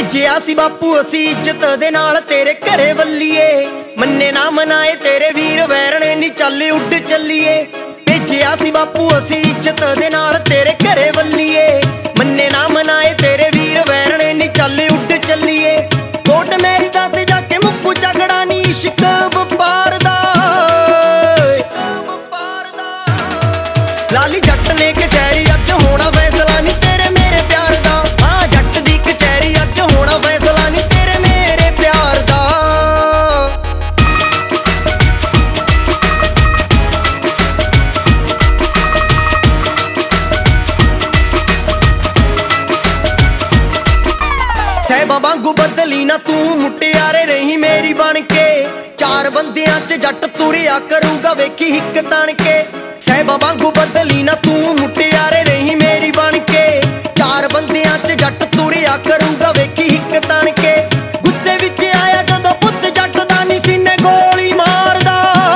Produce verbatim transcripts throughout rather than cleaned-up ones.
ਭੇਜਿਆ ਸੀ ਬਾਪੂ ਅਸੀਂ ਇੱਜ਼ਤ ਦੇ ਨਾਲ ਤੇਰੇ ਘਰੇ ਵੱਲੀਏ। ਮੰਨੇ ਨਾ ਮਨਾਏ ਤੇਰੇ ਵੀਰ ਵੈਰਣੇ ਨੀ ਚੱਲ ਉੱਡ ਚੱਲੀਏ। ਭੇਜਿਆ ਸੀ ਬਾਪੂ ਅਸੀਂ ਇੱਜ਼ਤ ਦੇ ਨਾਲ ਤੇਰੇ ਘਰੇ ਵੱਲੀਏ। ਮੰਨੇ ਨਾ ਮਨਾਏ ਤੇਰੇ ਵੀਰ ਵੈਰਣੇ ਨੀ ਚੱਲ ਉੱਡ ਚੱਲੀਏ। ਕੋਟ ਮੇਰੀ ਜ਼ਾਤ ਜਾ ਕੇ ਮੁੱਕੂ ਝਗੜਾ ਨੀ ਇਸ਼ਕ ਵਪਾਰ ਦਾ। ਲਾਲੀ ਜੱਟ ਨੇ ਕਚਹਿਰੀ ਅੱਜ ਹੋਣਾ ਫੈਸਲਾ ਨੀ ਤੇਰੇ ਮੇਰੇ ਪਿਆਰ ਦਾ। ਹਾਂ ਜੱਟ ਦੀ ਕਚਹਿਰੀ ਅੱਜ ਹੋਣਾ ਫੈਸਲਾ ਨੀ ਤੇਰੇ ਮੇਰੇ ਪਿਆਰ ਦਾ। ਸਹਿਬਾਂ ਵਾਂਗੂ ਬਦਲੀ ਨਾ ਤੂੰ ਮੁਟਿਆਰੇ ਰਹੀ ਮੇਰੀ ਬਣ ਕੇ। ਚਾਰ ਬੰਦਿਆਂ ਚ ਜੱਟ ਤੁਰਿਆ ਕਰੂਗਾ ਵੇਖੀ ਹਿੱਕ ਤਣ ਕੇ। ਸਹਿਬਾਂ ਵਾਂਗੂ ਬਦਲੀ ਨਾ ਤੂੰ ਮੁਟਿਆਰੇ ਰਹੀ ਮੇਰੀ ਬਣ ਕੇ। ਚਾਰ ਬੰਦਿਆਂ ਚ ਜੱਟ ਤੁਰਿਆ ਕਰੂਗਾ ਵੇਖੀ ਹਿੱਕ ਤਣ ਕੇ। ਗੁੱਸੇ ਵਿੱਚ ਆਇਆ ਜਦੋਂ ਪੁੱਤ ਜੱਟ ਦਾ ਨੀ ਸੀਨੇ ਗੋਲੀ ਮਾਰਦਾ।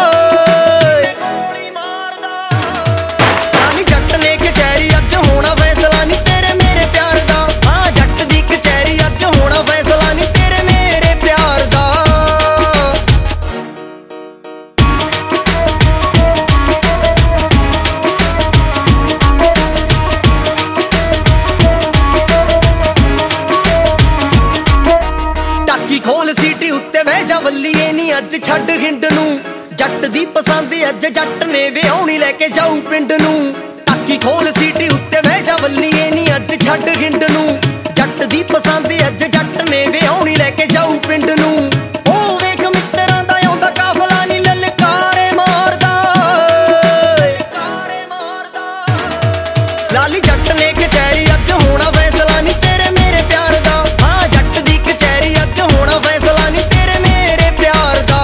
ਗੋਲੀ ਮਾਰਦਾ ਲਾਲੀ ਜੱਟ ਨੇ ਕਚਹਿਰੀ ਅੱਜ ਹੋਣਾ ਫੈਸਲਾ ਨੀ ਤੇਰੇ ਮੇਰੇ ਪਿਆਰ ਦਾ। ਹਾਂ ਜੱਟ ਦੀ ਕਚਹਿਰੀ ਅੱਜ ਹੋਣਾ ਫੈਸਲਾ ਨੀ ਤੇਰੇ ਮੇਰੇ ਪਿਆਰ ਦਾ। ਖੋਲ ਸੀਟੀ ਉੱਤੇ ਬਹਿ ਜਾ ਵੱਲੀਏ ਨੀ ਅੱਜ ਛੱਡ ਹਿੰਡ ਨੂੰ। ਜੱਟ ਦੀ ਪਸੰਦ ਅੱਜ ਜੱਟ ਨੇ ਵਿਆਹੁਣੀ ਲੈ ਕੇ ਜਾਊ ਪਿੰਡ ਨੂੰ। ਟਾਕੀ ਖੋਲ ਸੀਟੀ ਉੱਤੇ ਬਹਿ ਜਾ ਵੱਲੀਏ ਨੀ ਅੱਜ ਛੱਡ ਹਿੰਡ ਨੂੰ। ਜੱਟ ਦੀ ਪਸੰਦ ਅੱਜ ਜੱਟ ਨੇ ਵਿਆਹੁਣੀ ਲੈ ਕੇ ਜਾਊ ਪਿੰਡ ਨੂੰ। ਉਹ ਵੇਖ ਮਿੱਤਰਾਂ ਦਾ ਆਉਂਦਾ ਕਾਫਲਾ ਨੀ ਲਲਕਾਰੇ ਮਾਰਦਾ। ਲਲਕਾਰੇ ਮਾਰਦਾ ਲਾਲੀ ਜੱਟ ਨੇ ਕਚਹਿਰੀ ਅੱਜ ਹੋਣਾ ਫੈਸਲਾ ਨੀ ਤੇਰੇ ਮੇਰੇ ਪਿਆਰ ਦਾ। ਹਾਂ ਜੱਟ ਦੀ ਕਚਹਿਰੀ ਅੱਜ ਹੋਣਾ ਫੈਸਲਾ ਨੀ ਤੇਰੇ ਮੇਰੇ ਪਿਆਰ ਦਾ।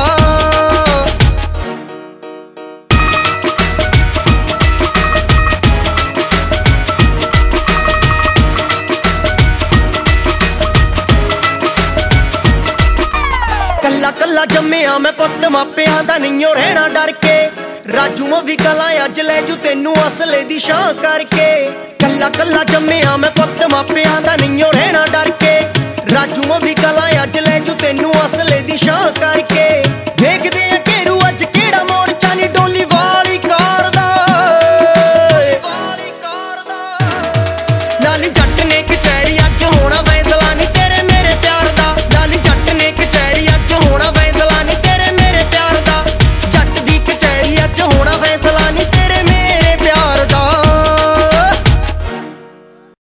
ਕੱਲਾ ਕੱਲਾ ਜੰਮਿਆ ਮੈਂ ਪੁੱਤ ਮਾਪਿਆਂ ਦਾ ਨਹੀਂਓ ਰਹਿਣਾ ਡਰ ਕੇ। ਰਾਜੂ ਮੋਵੀ ਕਲਾ ਅੱਜ ਲੈ ਜੂ ਤੈਨੂੰ ਅਸਲੇ ਦੀ ਸ਼ਾਂ ਕਰਕੇ। ਕੱਲਾ ਕੱਲਾ ਜੰਮਿਆ ਮੈਂ ਪੁੱਤ ਮਾਪਿਆਂ ਦਾ ਨਹੀਂਓ ਰਹਿਣਾ ਡਰ ਕੇ। ਰਾਜੂ ਮੋਵੀ ਕਲਾ ਅੱਜ ਲੈ ਜੂ ਤੈਨੂੰ ਅਸਲੇ ਦੀ ਸ਼ਾਂ ਕਰਕੇ।